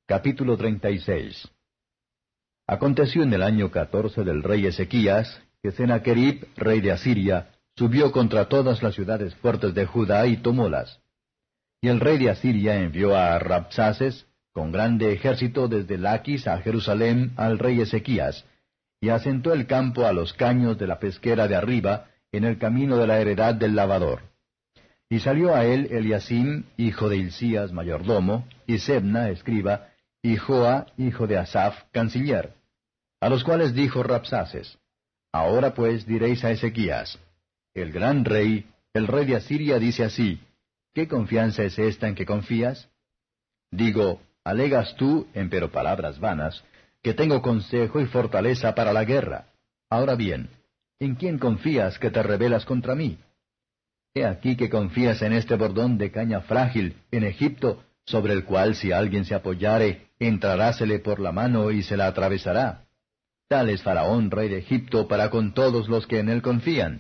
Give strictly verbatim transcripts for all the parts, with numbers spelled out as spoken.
Capítulo treinta y seis. Aconteció en el año catorce del rey Ezequías, que Sennacherib, rey de Asiria, subió contra todas las ciudades fuertes de Judá y tomólas. Y el rey de Asiria envió a Rabsaces, con grande ejército desde Laquis a Jerusalén al rey Ezequías, y asentó el campo a los caños de la pesquera de arriba, en el camino de la heredad del lavador. Y salió a él Eliasim, hijo de Hilcías, mayordomo, y Sebna, escriba, y Joa, hijo de Asaph, canciller, a los cuales dijo Rabsaces: Ahora pues diréis a Ezequías: El gran rey, el rey de Asiria, dice así: ¿Qué confianza es esta en que confías? Digo, alegas tú, empero palabras vanas, que tengo consejo y fortaleza para la guerra. Ahora bien, ¿en quién confías que te rebelas contra mí? He aquí que confías en este bordón de caña frágil en Egipto, sobre el cual si alguien se apoyare, entrarásele por la mano y se la atravesará. Tal es Faraón, rey de Egipto, para con todos los que en él confían.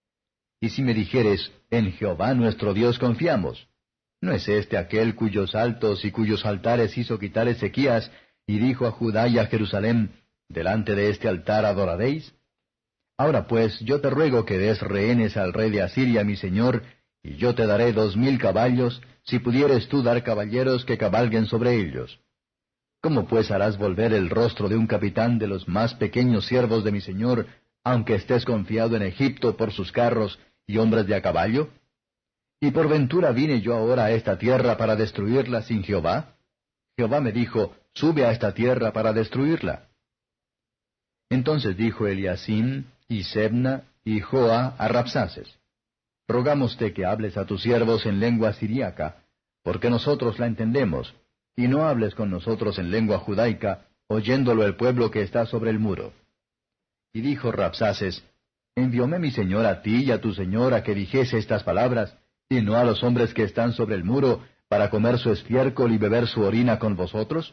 Y si me dijeres, en Jehová nuestro Dios confiamos, ¿no es este aquel cuyos altos y cuyos altares hizo quitar Ezequías, y dijo a Judá y a Jerusalén: Delante de este altar adoraréis? Ahora pues, yo te ruego que des rehenes al rey de Asiria mi señor, y yo te daré dos mil caballos, si pudieres tú dar caballeros que cabalguen sobre ellos. ¿Cómo pues harás volver el rostro de un capitán de los más pequeños siervos de mi señor, aunque estés confiado en Egipto por sus carros y hombres de a caballo? ¿Y por ventura vine yo ahora a esta tierra para destruirla sin Jehová? Jehová me dijo: Sube a esta tierra para destruirla. Entonces dijo Eliasim, y Sebna, y Joa a Rabsaces: Rogámoste que hables a tus siervos en lengua siríaca, porque nosotros la entendemos, y no hables con nosotros en lengua judaica, oyéndolo el pueblo que está sobre el muro. Y dijo Rabsaces: ¿Envióme mi señor a ti y a tu señor a que dijese estas palabras, y no a los hombres que están sobre el muro, para comer su estiércol y beber su orina con vosotros?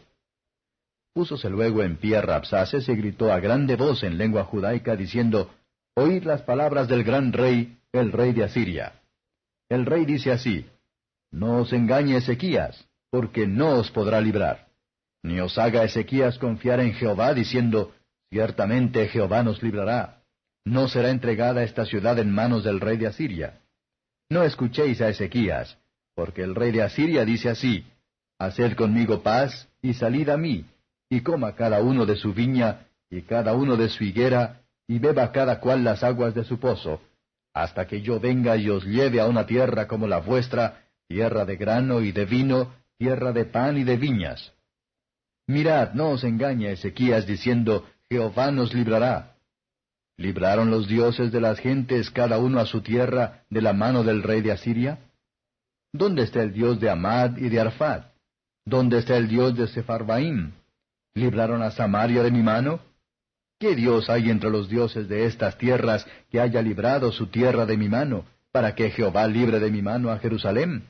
Púsose luego en pie Rabsaces y gritó a grande voz en lengua judaica, diciendo: Oíd las palabras del gran rey, el rey de Asiria. El rey dice así: No os engañe Ezequías, porque no os podrá librar. Ni os haga Ezequías confiar en Jehová, diciendo: Ciertamente Jehová nos librará. No será entregada esta ciudad en manos del rey de Asiria. No escuchéis a Ezequías, porque el rey de Asiria dice así: Haced conmigo paz, y salid a mí, y coma cada uno de su viña, y cada uno de su higuera, y beba cada cual las aguas de su pozo, hasta que yo venga y os lleve a una tierra como la vuestra, tierra de grano y de vino, tierra de pan y de viñas. Mirad, no os engañe Ezequías diciendo: Jehová nos librará. ¿Libraron los dioses de las gentes cada uno a su tierra de la mano del rey de Asiria? ¿Dónde está el Dios de Amad y de Arfad? ¿Dónde está el Dios de Sepharvaim? ¿Libraron a Samaria de mi mano? ¿Qué Dios hay entre los dioses de estas tierras que haya librado su tierra de mi mano, para que Jehová libre de mi mano a Jerusalén?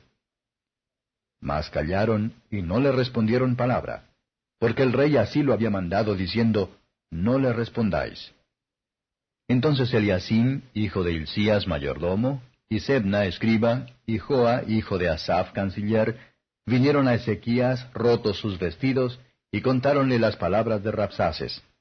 Mas callaron y no le respondieron palabra, porque el rey así lo había mandado, diciendo: No le respondáis. Entonces Eliasim, hijo de Hilcías, mayordomo, y Sebna, escriba, y Joa, hijo de Asaph, canciller, vinieron a Ezequías rotos sus vestidos, y contáronle las palabras de Rabsaces.